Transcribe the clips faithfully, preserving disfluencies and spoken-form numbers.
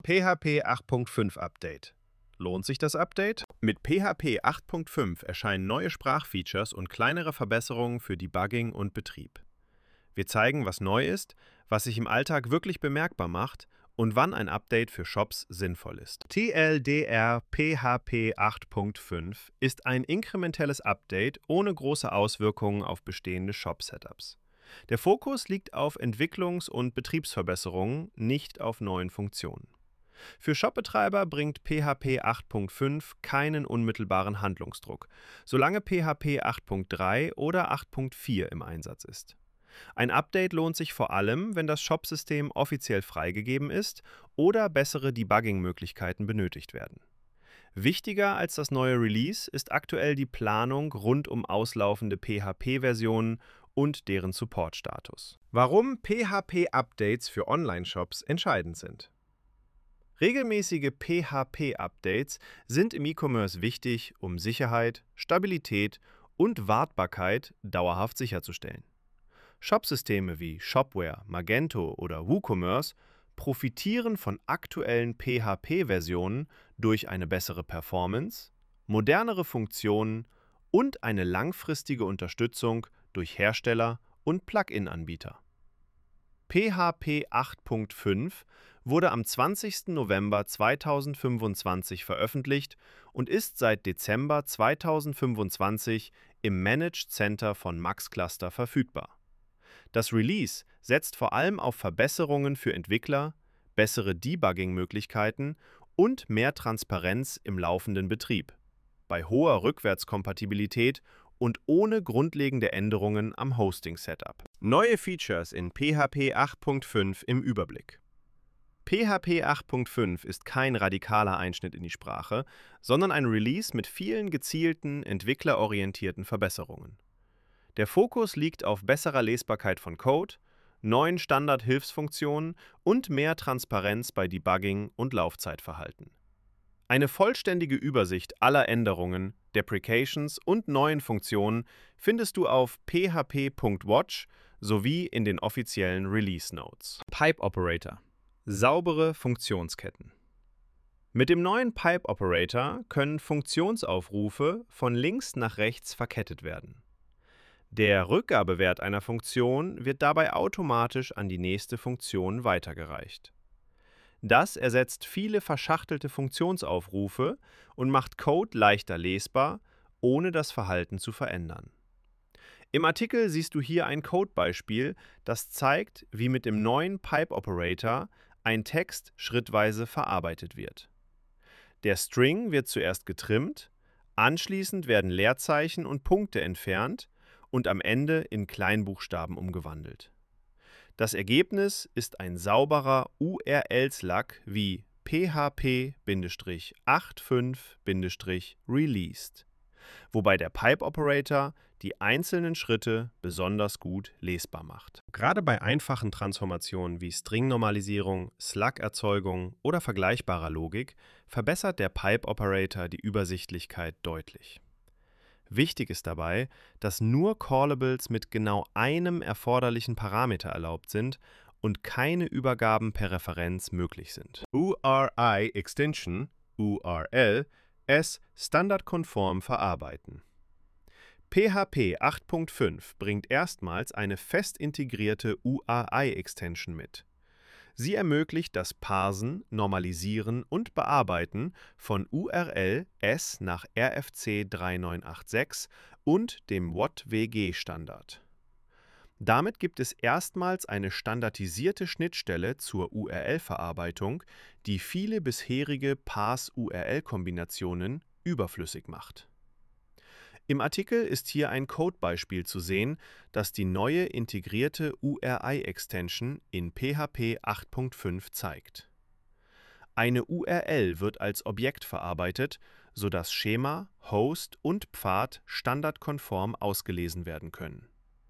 P H P acht Punkt fünf Update. Lohnt sich das Update? Mit P H P acht Punkt fünf erscheinen neue Sprachfeatures und kleinere Verbesserungen für Debugging und Betrieb. Wir zeigen, was neu ist, was sich im Alltag wirklich bemerkbar macht und wann ein Update für Shops sinnvoll ist. T L D R P H P acht Punkt fünf ist ein inkrementelles Update ohne große Auswirkungen auf bestehende Shop-Setups. Der Fokus liegt auf Entwicklungs- und Betriebsverbesserungen, nicht auf neuen Funktionen. Für Shopbetreiber bringt P H P acht Punkt fünf keinen unmittelbaren Handlungsdruck, solange P H P acht Punkt drei oder acht Punkt vier im Einsatz ist. Ein Update lohnt sich vor allem, wenn das Shopsystem offiziell freigegeben ist oder bessere Debugging-Möglichkeiten benötigt werden. Wichtiger als das neue Release ist aktuell die Planung rund um auslaufende P H P-Versionen und deren Support-Status. Warum P H P-Updates für Online-Shops entscheidend sind. Regelmäßige P H P-Updates sind im E-Commerce wichtig, um Sicherheit, Stabilität und Wartbarkeit dauerhaft sicherzustellen. Shopsysteme wie Shopware, Magento oder WooCommerce profitieren von aktuellen P H P-Versionen durch eine bessere Performance, modernere Funktionen und eine langfristige Unterstützung durch Hersteller und Plugin-Anbieter. P H P acht Punkt fünf wurde am zwanzigsten November zweitausendfünfundzwanzig veröffentlicht und ist seit Dezember zweitausendfünfundzwanzig im Managed Center von MaxCluster verfügbar. Das Release setzt vor allem auf Verbesserungen für Entwickler, bessere Debugging-Möglichkeiten und mehr Transparenz im laufenden Betrieb, bei hoher Rückwärtskompatibilität und ohne grundlegende Änderungen am Hosting-Setup. Neue Features in P H P acht Punkt fünf im Überblick. P H P acht Punkt fünf ist kein radikaler Einschnitt in die Sprache, sondern ein Release mit vielen gezielten, entwicklerorientierten Verbesserungen. Der Fokus liegt auf besserer Lesbarkeit von Code, neuen Standard-Hilfsfunktionen und mehr Transparenz bei Debugging und Laufzeitverhalten. Eine vollständige Übersicht aller Änderungen, Deprecations und neuen Funktionen findest du auf p h p Punkt watch sowie in den offiziellen Release Notes. Pipe Operator. Saubere Funktionsketten. Mit dem neuen Pipe Operator können Funktionsaufrufe von links nach rechts verkettet werden. Der Rückgabewert einer Funktion wird dabei automatisch an die nächste Funktion weitergereicht. Das ersetzt viele verschachtelte Funktionsaufrufe und macht Code leichter lesbar, ohne das Verhalten zu verändern. Im Artikel siehst du hier ein Codebeispiel, das zeigt, wie mit dem neuen Pipe Operator ein Text schrittweise verarbeitet wird. Der String wird zuerst getrimmt, anschließend werden Leerzeichen und Punkte entfernt und am Ende in Kleinbuchstaben umgewandelt. Das Ergebnis ist ein sauberer U R L-Slug wie P H P acht Punkt fünf released, wobei der Pipe Operator die einzelnen Schritte besonders gut lesbar macht. Gerade bei einfachen Transformationen wie String-Normalisierung, Slug-Erzeugung oder vergleichbarer Logik verbessert der Pipe Operator die Übersichtlichkeit deutlich. Wichtig ist dabei, dass nur Callables mit genau einem erforderlichen Parameter erlaubt sind und keine Übergaben per Referenz möglich sind. U R I Extension, U R L, es standardkonform verarbeiten. P H P acht Punkt fünf bringt erstmals eine fest integrierte U R I-Extension mit. Sie ermöglicht das Parsen, Normalisieren und Bearbeiten von U R L S nach R F C drei neun acht sechs und dem W O T W G-Standard. Damit gibt es erstmals eine standardisierte Schnittstelle zur U R L-Verarbeitung, die viele bisherige Parse-U R L-Kombinationen überflüssig macht. Im Artikel ist hier ein Codebeispiel zu sehen, das die neue integrierte U R I-Extension in P H P acht Punkt fünf zeigt. Eine U R L wird als Objekt verarbeitet, sodass Schema, Host und Pfad standardkonform ausgelesen werden können.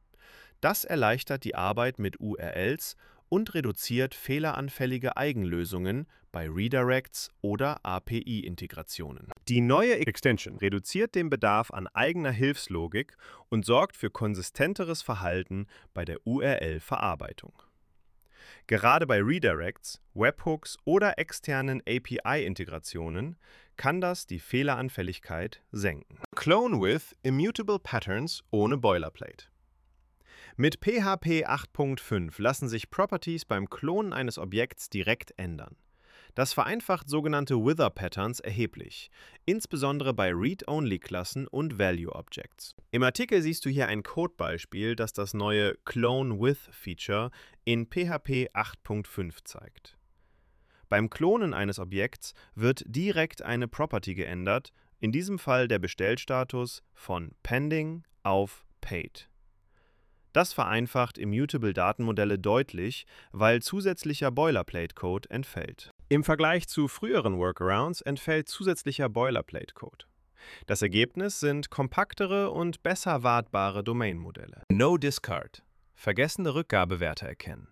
Das erleichtert die Arbeit mit U R Ls und reduziert fehleranfällige Eigenlösungen bei Redirects oder A P I-Integrationen. Die neue Extension reduziert den Bedarf an eigener Hilfslogik und sorgt für konsistenteres Verhalten bei der U R L-Verarbeitung. Gerade bei Redirects, Webhooks oder externen A P I-Integrationen kann das die Fehleranfälligkeit senken. Clone with Immutable Patterns ohne Boilerplate. Mit P H P acht Punkt fünf lassen sich Properties beim Klonen eines Objekts direkt ändern. Das vereinfacht sogenannte Wither-Patterns erheblich, insbesondere bei Read-Only-Klassen und Value-Objects. Im Artikel siehst du hier ein Codebeispiel, das das neue Clone-with-Feature in P H P acht Punkt fünf zeigt. Beim Klonen eines Objekts wird direkt eine Property geändert, in diesem Fall der Bestellstatus von Pending auf Paid. Das vereinfacht Immutable-Datenmodelle deutlich, weil zusätzlicher Boilerplate-Code entfällt. Im Vergleich zu früheren Workarounds entfällt zusätzlicher Boilerplate-Code. Das Ergebnis sind kompaktere und besser wartbare Domain-Modelle. No-Discard – vergessene Rückgabewerte erkennen.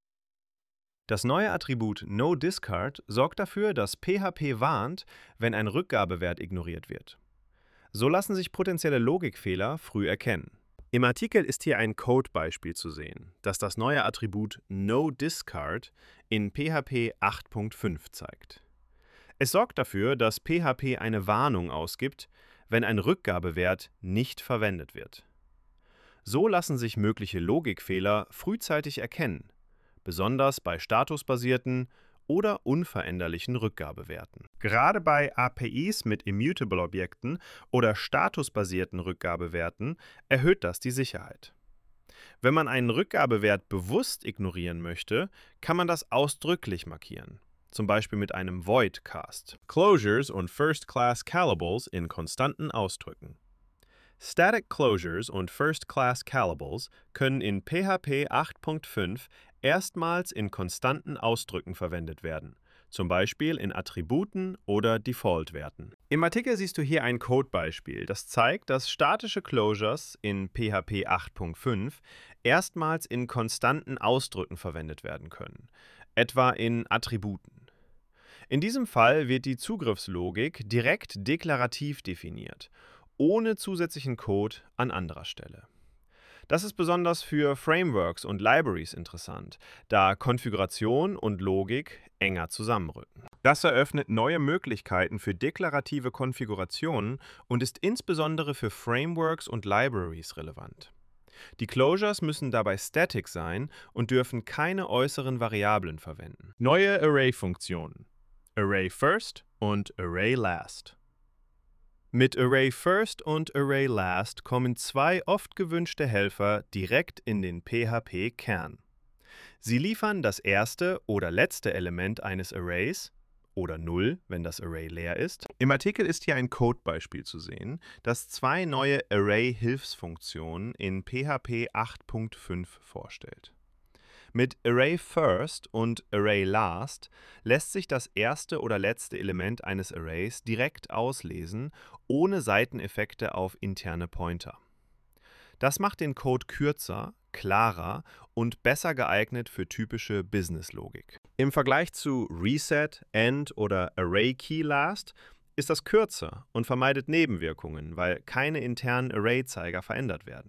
Das neue Attribut No-Discard sorgt dafür, dass P H P warnt, wenn ein Rückgabewert ignoriert wird. So lassen sich potenzielle Logikfehler früh erkennen. Im Artikel ist hier ein Codebeispiel zu sehen, das das neue Attribut No-Discard in P H P acht Punkt fünf zeigt. Es sorgt dafür, dass P H P eine Warnung ausgibt, wenn ein Rückgabewert nicht verwendet wird. So lassen sich mögliche Logikfehler frühzeitig erkennen, besonders bei statusbasierten oder unveränderlichen Rückgabewerten. Gerade bei A P Is mit Immutable-Objekten oder statusbasierten Rückgabewerten erhöht das die Sicherheit. Wenn man einen Rückgabewert bewusst ignorieren möchte, kann man das ausdrücklich markieren, zum Beispiel mit einem Void-Cast. Closures und First-Class Callables in konstanten Ausdrücken. Static Closures und First-Class Callables können in P H P acht Punkt fünf erstmals in konstanten Ausdrücken verwendet werden, zum Beispiel in Attributen oder Default-Werten. Im Artikel siehst du hier ein Codebeispiel, das zeigt, dass statische Closures in P H P acht Punkt fünf erstmals in konstanten Ausdrücken verwendet werden können, etwa in Attributen. In diesem Fall wird die Zugriffslogik direkt deklarativ definiert, ohne zusätzlichen Code an anderer Stelle. Das ist besonders für Frameworks und Libraries interessant, da Konfiguration und Logik enger zusammenrücken. Das eröffnet neue Möglichkeiten für deklarative Konfigurationen und ist insbesondere für Frameworks und Libraries relevant. Die Closures müssen dabei static sein und dürfen keine äußeren Variablen verwenden. Neue Array-Funktionen: Array First und Array Last. Mit Array First und Array Last kommen zwei oft gewünschte Helfer direkt in den P H P-Kern. Sie liefern das erste oder letzte Element eines Arrays oder null, wenn das Array leer ist. Im Artikel ist hier ein Codebeispiel zu sehen, das zwei neue Array-Hilfsfunktionen in P H P acht Punkt fünf vorstellt. Mit Array First und Array Last lässt sich das erste oder letzte Element eines Arrays direkt auslesen, ohne Seiteneffekte auf interne Pointer. Das macht den Code kürzer, klarer und besser geeignet für typische Business-Logik. Im Vergleich zu Reset, End oder Array Key Last ist das kürzer und vermeidet Nebenwirkungen, weil keine internen Array-Zeiger verändert werden.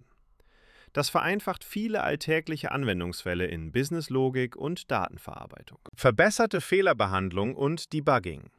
Das vereinfacht viele alltägliche Anwendungsfälle in Businesslogik und Datenverarbeitung. Verbesserte Fehlerbehandlung und Debugging.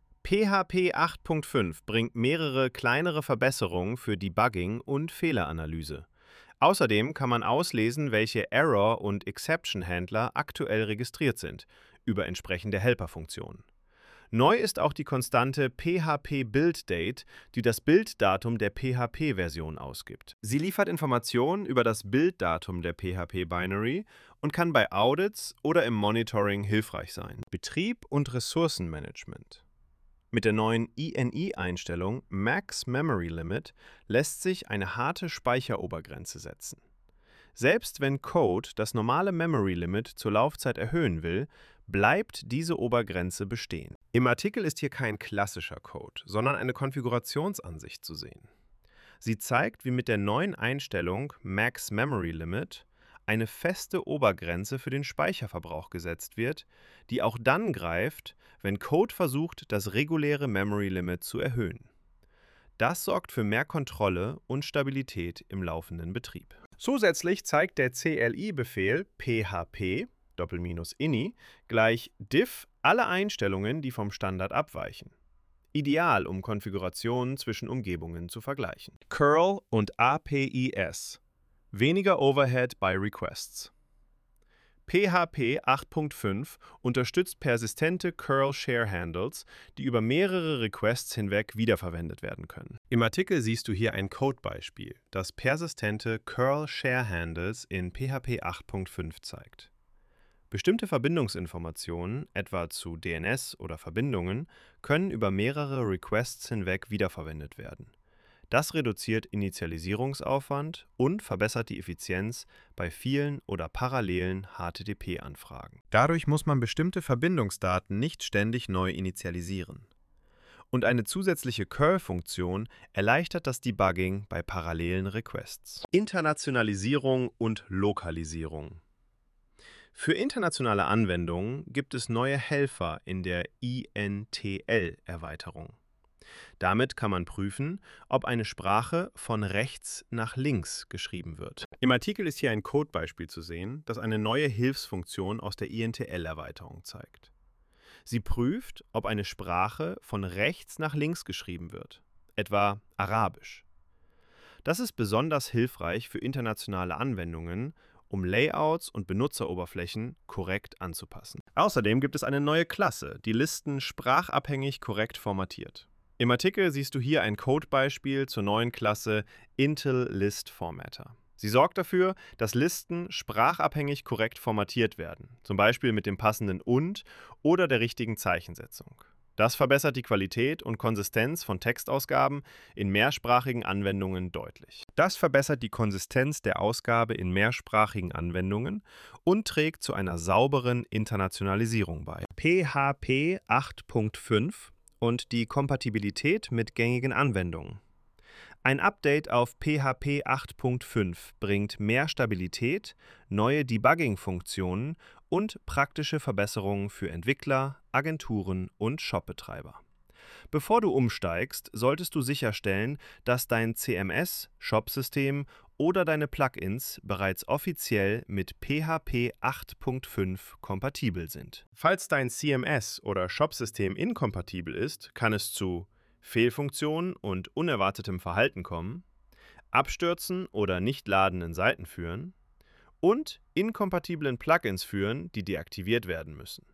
P H P acht Punkt fünf bringt mehrere kleinere Verbesserungen für Debugging und Fehleranalyse. Außerdem kann man auslesen, welche Error- und Exception-Handler aktuell registriert sind, über entsprechende Helper-Funktionen. Neu ist auch die konstante P H P-Build-Date, die das Bilddatum der P H P-Version ausgibt. Sie liefert Informationen über das Bilddatum der P H P-Binary und kann bei Audits oder im Monitoring hilfreich sein. Betrieb und Ressourcenmanagement. Mit der neuen I N I-Einstellung Max Memory Limit lässt sich eine harte Speicherobergrenze setzen. Selbst wenn Code das normale Memory Limit zur Laufzeit erhöhen will, bleibt diese Obergrenze bestehen. Im Artikel ist hier kein klassischer Code, sondern eine Konfigurationsansicht zu sehen. Sie zeigt, wie mit der neuen Einstellung Max Memory Limit eine feste Obergrenze für den Speicherverbrauch gesetzt wird, die auch dann greift, wenn Code versucht, das reguläre Memory Limit zu erhöhen. Das sorgt für mehr Kontrolle und Stabilität im laufenden Betrieb. Zusätzlich zeigt der C L I-Befehl php Doppelminus-ini gleich diff alle Einstellungen, die vom Standard abweichen. Ideal, um Konfigurationen zwischen Umgebungen zu vergleichen. Curl und A P I S. Weniger Overhead bei Requests. P H P acht Punkt fünf unterstützt persistente Curl-Share-Handles, die über mehrere Requests hinweg wiederverwendet werden können. Im Artikel siehst du hier ein Codebeispiel, das persistente Curl-Share-Handles in P H P acht Punkt fünf zeigt. Bestimmte Verbindungsinformationen, etwa zu D N S oder Verbindungen, können über mehrere Requests hinweg wiederverwendet werden. Das reduziert Initialisierungsaufwand und verbessert die Effizienz bei vielen oder parallelen H T T P-Anfragen. Dadurch muss man bestimmte Verbindungsdaten nicht ständig neu initialisieren. Und eine zusätzliche Curl-Funktion erleichtert das Debugging bei parallelen Requests. Internationalisierung und Lokalisierung. Für internationale Anwendungen gibt es neue Helfer in der I N T L-Erweiterung. Damit kann man prüfen, ob eine Sprache von rechts nach links geschrieben wird. Im Artikel ist hier ein Codebeispiel zu sehen, das eine neue Hilfsfunktion aus der I N T L-Erweiterung zeigt. Sie prüft, ob eine Sprache von rechts nach links geschrieben wird, etwa Arabisch. Das ist besonders hilfreich für internationale Anwendungen, um Layouts und Benutzeroberflächen korrekt anzupassen. Außerdem gibt es eine neue Klasse, die Listen sprachabhängig korrekt formatiert. Im Artikel siehst du hier ein Codebeispiel zur neuen Klasse Intel List Formatter. Sie sorgt dafür, dass Listen sprachabhängig korrekt formatiert werden, zum Beispiel mit dem passenden und oder der richtigen Zeichensetzung. Das verbessert die Qualität und Konsistenz von Textausgaben in mehrsprachigen Anwendungen deutlich. Das verbessert die Konsistenz der Ausgabe in mehrsprachigen Anwendungen und trägt zu einer sauberen Internationalisierung bei. P H P acht Punkt fünf und die Kompatibilität mit gängigen Anwendungen. Ein Update auf P H P acht Punkt fünf bringt mehr Stabilität, neue Debugging-Funktionen und praktische Verbesserungen für Entwickler, Agenturen und Shopbetreiber. Bevor du umsteigst, solltest du sicherstellen, dass dein C M S, Shopsystem oder deine Plugins bereits offiziell mit P H P acht Punkt fünf kompatibel sind. Falls dein C M S oder Shopsystem inkompatibel ist, kann es zu Fehlfunktionen und unerwartetem Verhalten kommen, Abstürzen oder nicht ladenden Seiten führen und inkompatiblen Plugins führen, die deaktiviert werden müssen.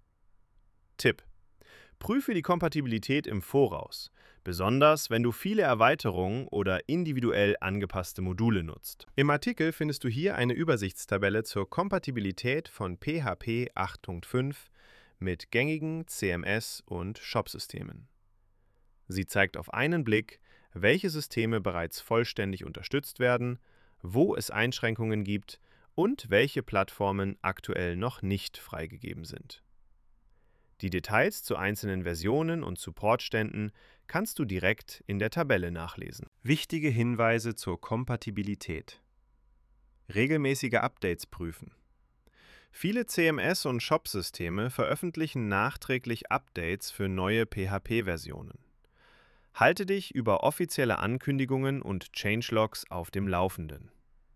Tipp: Prüfe die Kompatibilität im Voraus, besonders wenn du viele Erweiterungen oder individuell angepasste Module nutzt. Im Artikel findest du hier eine Übersichtstabelle zur Kompatibilität von P H P acht Punkt fünf mit gängigen C M S- und Shopsystemen. Sie zeigt auf einen Blick, welche Systeme bereits vollständig unterstützt werden, wo es Einschränkungen gibt und welche Plattformen aktuell noch nicht freigegeben sind. Die Details zu einzelnen Versionen und Supportständen kannst du direkt in der Tabelle nachlesen. Wichtige Hinweise zur Kompatibilität. Regelmäßige Updates prüfen. Viele C M S- und Shop-Systeme veröffentlichen nachträglich Updates für neue P H P-Versionen. Halte dich über offizielle Ankündigungen und Changelogs auf dem Laufenden.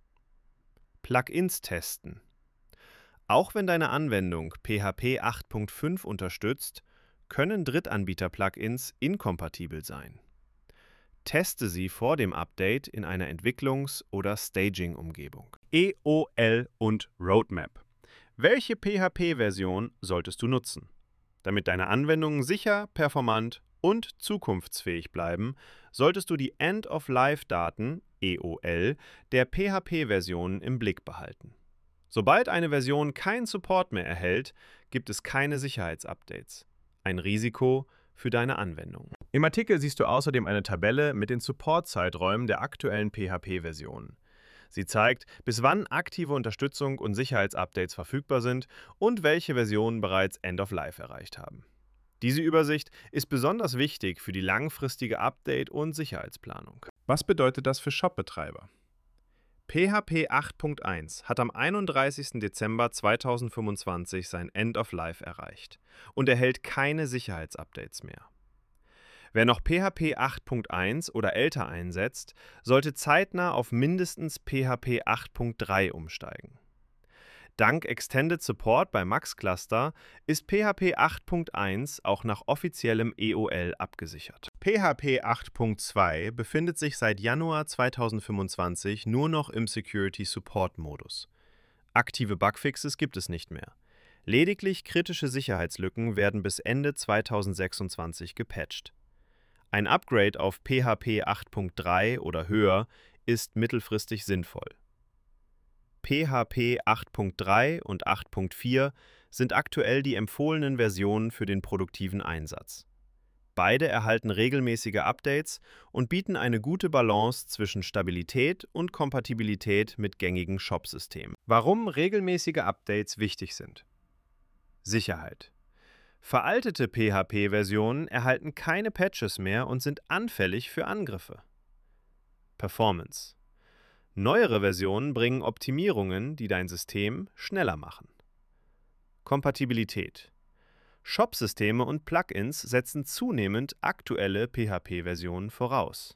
Plugins testen. Auch wenn deine Anwendung P H P acht Punkt fünf unterstützt, können Drittanbieter-Plugins inkompatibel sein. Teste sie vor dem Update in einer Entwicklungs- oder Staging-Umgebung. E O L und Roadmap. Welche P H P-Version solltest du nutzen? Damit deine Anwendungen sicher, performant und zukunftsfähig bleiben, solltest du die End-of-Life-Daten, E O L, der P H P-Versionen im Blick behalten. Sobald eine Version keinen Support mehr erhält, gibt es keine Sicherheitsupdates. Ein Risiko für deine Anwendung. Im Artikel siehst du außerdem eine Tabelle mit den Support-Zeiträumen der aktuellen P H P-Versionen. Sie zeigt, bis wann aktive Unterstützung und Sicherheitsupdates verfügbar sind und welche Versionen bereits End-of-Life erreicht haben. Diese Übersicht ist besonders wichtig für die langfristige Update- und Sicherheitsplanung. Was bedeutet das für Shopbetreiber? P H P acht Punkt eins hat am einunddreißigsten Dezember zweitausendfünfundzwanzig sein End-of-Life erreicht und erhält keine Sicherheitsupdates mehr. Wer noch P H P acht Punkt eins oder älter einsetzt, sollte zeitnah auf mindestens P H P acht Punkt drei umsteigen. Dank Extended Support bei Max Cluster ist P H P acht Punkt eins auch nach offiziellem E O L abgesichert. P H P acht Punkt zwei befindet sich seit Januar zweitausendfünfundzwanzig nur noch im Security Support Modus. Aktive Bugfixes gibt es nicht mehr. Lediglich kritische Sicherheitslücken werden bis Ende zweitausendsechsundzwanzig gepatcht. Ein Upgrade auf P H P acht Punkt drei oder höher ist mittelfristig sinnvoll. P H P acht Punkt drei und acht Punkt vier sind aktuell die empfohlenen Versionen für den produktiven Einsatz. Beide erhalten regelmäßige Updates und bieten eine gute Balance zwischen Stabilität und Kompatibilität mit gängigen Shop-Systemen. Warum regelmäßige Updates wichtig sind? Sicherheit. Veraltete P H P-Versionen erhalten keine Patches mehr und sind anfällig für Angriffe. Performance. Neuere Versionen bringen Optimierungen, die dein System schneller machen. Kompatibilität. Shop-Systeme und Plugins setzen zunehmend aktuelle P H P-Versionen voraus.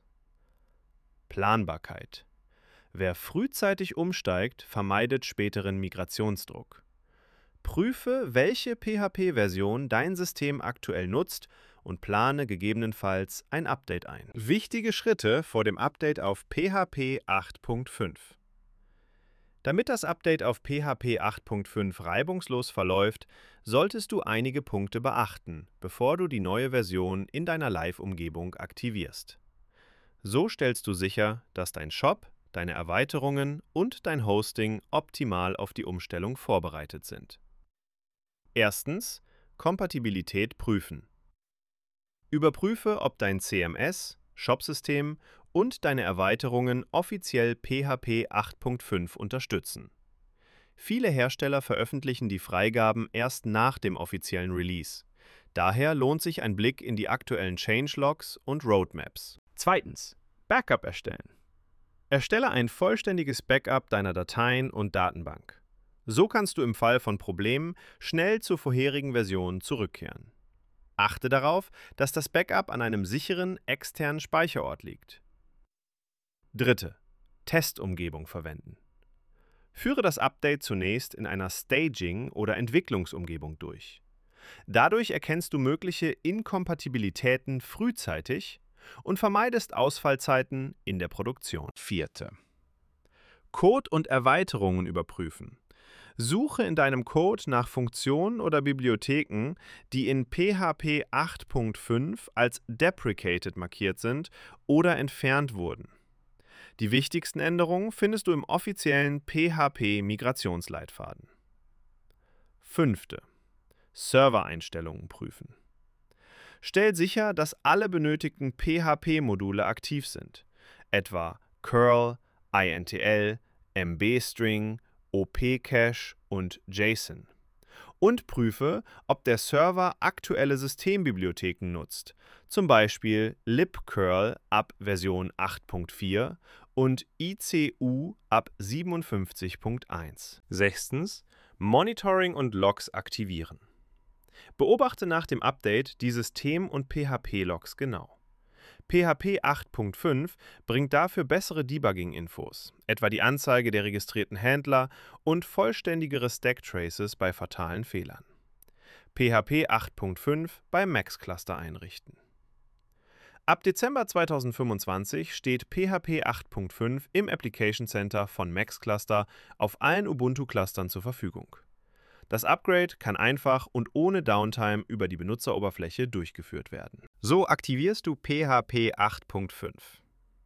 Planbarkeit. Wer frühzeitig umsteigt, vermeidet späteren Migrationsdruck. Prüfe, welche P H P-Version dein System aktuell nutzt und plane gegebenenfalls ein Update ein. Wichtige Schritte vor dem Update auf P H P acht Punkt fünf. Damit das Update auf P H P acht Punkt fünf reibungslos verläuft, solltest du einige Punkte beachten, bevor du die neue Version in deiner Live-Umgebung aktivierst. So stellst du sicher, dass dein Shop, deine Erweiterungen und dein Hosting optimal auf die Umstellung vorbereitet sind. Erstens. Kompatibilität prüfen. Überprüfe, ob dein C M S, Shopsystem und deine Erweiterungen offiziell P H P acht Punkt fünf unterstützen. Viele Hersteller veröffentlichen die Freigaben erst nach dem offiziellen Release. Daher lohnt sich ein Blick in die aktuellen Changelogs und Roadmaps. Zweitens. Backup erstellen. Erstelle ein vollständiges Backup deiner Dateien und Datenbank. So kannst du im Fall von Problemen schnell zur vorherigen Version zurückkehren. Achte darauf, dass das Backup an einem sicheren, externen Speicherort liegt. Dritte. Testumgebung verwenden. Führe das Update zunächst in einer Staging- oder Entwicklungsumgebung durch. Dadurch erkennst du mögliche Inkompatibilitäten frühzeitig und vermeidest Ausfallzeiten in der Produktion. Vierte. Code und Erweiterungen überprüfen. Suche in deinem Code nach Funktionen oder Bibliotheken, die in P H P acht Punkt fünf als deprecated markiert sind oder entfernt wurden. Die wichtigsten Änderungen findest du im offiziellen P H P-Migrationsleitfaden. Fünfte. Servereinstellungen prüfen. Stell sicher, dass alle benötigten P H P-Module aktiv sind, etwa curl, I N T L, M B-String, O P-Cache und JSON. Und prüfe, ob der Server aktuelle Systembibliotheken nutzt, zum Beispiel libcurl ab Version acht Punkt vier und I C U ab siebenundfünfzig Punkt eins. Sechstens. Monitoring und Logs aktivieren. Beobachte nach dem Update die System- und P H P-Logs genau. P H P acht Punkt fünf bringt dafür bessere Debugging-Infos, etwa die Anzeige der registrierten Händler und vollständigere Stack-Traces bei fatalen Fehlern. P H P acht Punkt fünf bei Max Cluster einrichten. Ab Dezember zweitausendfünfundzwanzig steht P H P acht Punkt fünf im Application Center von Max Cluster auf allen Ubuntu-Clustern zur Verfügung. Das Upgrade kann einfach und ohne Downtime über die Benutzeroberfläche durchgeführt werden. So aktivierst du P H P acht Punkt fünf.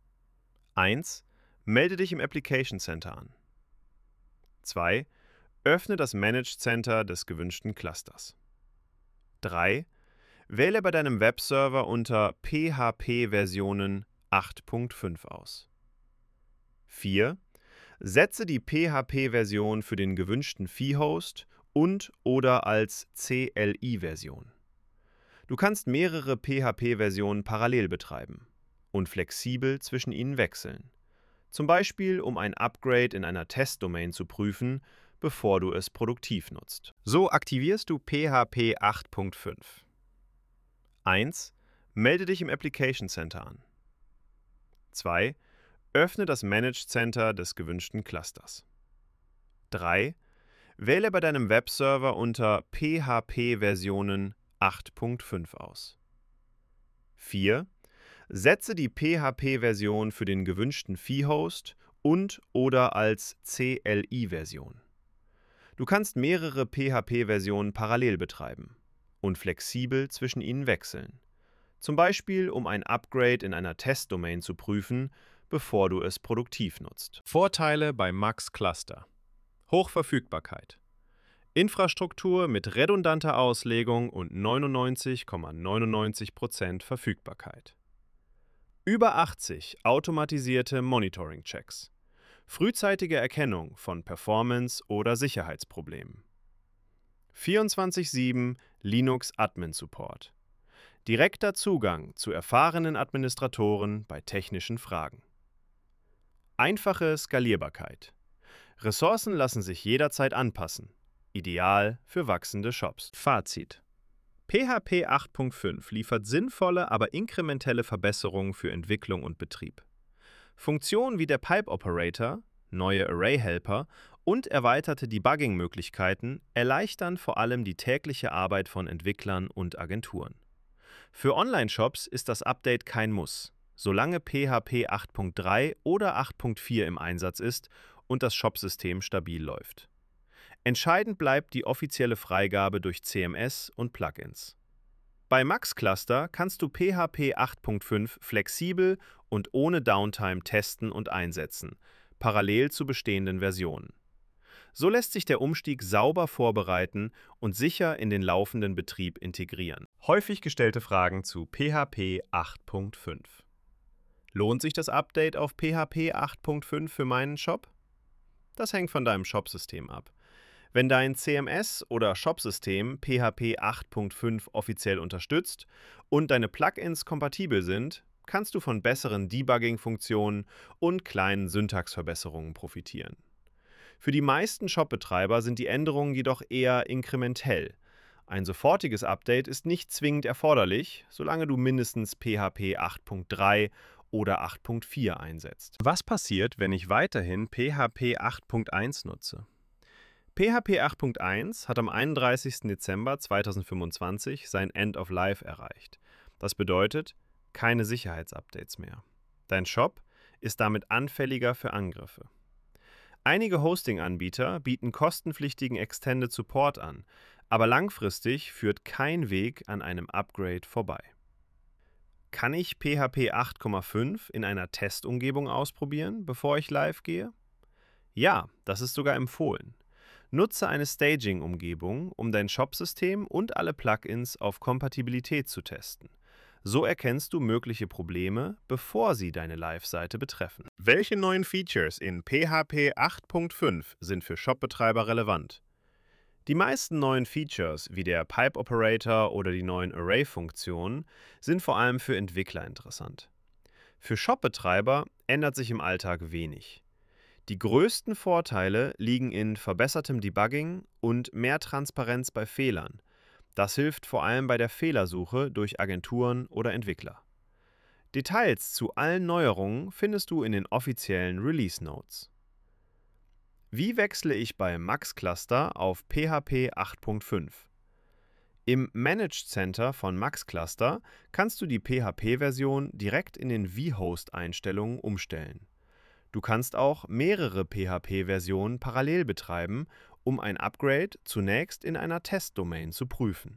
eins. Melde dich im Application Center an. zwei. Öffne das Managed Center des gewünschten Clusters. drei. Wähle bei deinem Webserver unter P H P-Versionen acht Punkt fünf aus. vier. Setze die P H P-Version für den gewünschten Vieh-Host und oder als C L I-Version. Du kannst mehrere P H P-Versionen parallel betreiben und flexibel zwischen ihnen wechseln. Zum Beispiel, um ein Upgrade in einer Testdomain zu prüfen, bevor du es produktiv nutzt. So aktivierst du P H P acht Punkt fünf. eins. Melde dich im Application Center an. zwei. Öffne das Managed Center des gewünschten Clusters. drei. Wähle bei deinem Webserver unter P H P-Versionen acht Punkt fünf aus. vier. Setze die P H P-Version für den gewünschten Vieh-Host und/oder als C L I-Version. Du kannst mehrere P H P-Versionen parallel betreiben und flexibel zwischen ihnen wechseln. Zum Beispiel, um ein Upgrade in einer Testdomain zu prüfen, bevor du es produktiv nutzt. Vorteile bei Max Cluster: Hochverfügbarkeit, Infrastruktur mit redundanter Auslegung und neunundneunzig Komma neunundneunzig Prozent Verfügbarkeit. Über achtzig automatisierte Monitoring-Checks, frühzeitige Erkennung von Performance- oder Sicherheitsproblemen. vierundzwanzig sieben Linux-Admin-Support, direkter Zugang zu erfahrenen Administratoren bei technischen Fragen. Einfache Skalierbarkeit. Ressourcen lassen sich jederzeit anpassen. Ideal für wachsende Shops. Fazit: P H P acht Punkt fünf liefert sinnvolle, aber inkrementelle Verbesserungen für Entwicklung und Betrieb. Funktionen wie der Pipe Operator, neue Array-Helper und erweiterte Debugging-Möglichkeiten erleichtern vor allem die tägliche Arbeit von Entwicklern und Agenturen. Für Online-Shops ist das Update kein Muss, solange P H P acht Punkt drei oder acht Punkt vier im Einsatz ist und das Shopsystem stabil läuft. Entscheidend bleibt die offizielle Freigabe durch C M S und Plugins. Bei Max Cluster kannst du P H P acht Punkt fünf flexibel und ohne Downtime testen und einsetzen, parallel zu bestehenden Versionen. So lässt sich der Umstieg sauber vorbereiten und sicher in den laufenden Betrieb integrieren. Häufig gestellte Fragen zu P H P acht Punkt fünf. Lohnt sich das Update auf P H P acht Punkt fünf für meinen Shop? Das hängt von deinem Shopsystem ab. Wenn dein C M S oder Shopsystem P H P acht Punkt fünf offiziell unterstützt und deine Plugins kompatibel sind, kannst du von besseren Debugging-Funktionen und kleinen Syntaxverbesserungen profitieren. Für die meisten Shopbetreiber sind die Änderungen jedoch eher inkrementell. Ein sofortiges Update ist nicht zwingend erforderlich, solange du mindestens P H P acht Punkt drei oder acht Punkt vier einsetzt. Was passiert, wenn ich weiterhin P H P acht Punkt eins nutze? P H P acht Punkt eins hat am einunddreißigsten Dezember zweitausendfünfundzwanzig sein End of Life erreicht. Das bedeutet, keine Sicherheitsupdates mehr. Dein Shop ist damit anfälliger für Angriffe. Einige Hosting-Anbieter bieten kostenpflichtigen Extended Support an, aber langfristig führt kein Weg an einem Upgrade vorbei. Kann ich P H P acht Komma fünf in einer Testumgebung ausprobieren, bevor ich live gehe? Ja, das ist sogar empfohlen. Nutze eine Staging-Umgebung, um dein Shopsystem und alle Plugins auf Kompatibilität zu testen. So erkennst du mögliche Probleme, bevor sie deine Live-Seite betreffen. Welche neuen Features in P H P acht Punkt fünf sind für Shopbetreiber relevant? Die meisten neuen Features, wie der Pipe Operator oder die neuen Array-Funktionen, sind vor allem für Entwickler interessant. Für Shopbetreiber ändert sich im Alltag wenig. Die größten Vorteile liegen in verbessertem Debugging und mehr Transparenz bei Fehlern. Das hilft vor allem bei der Fehlersuche durch Agenturen oder Entwickler. Details zu allen Neuerungen findest du in den offiziellen Release Notes. Wie wechsle ich bei Max Cluster auf P H P acht Punkt fünf? Im Managed Center von Max Cluster kannst du die P H P-Version direkt in den vHost-Einstellungen umstellen. Du kannst auch mehrere P H P-Versionen parallel betreiben, um ein Upgrade zunächst in einer Testdomain zu prüfen.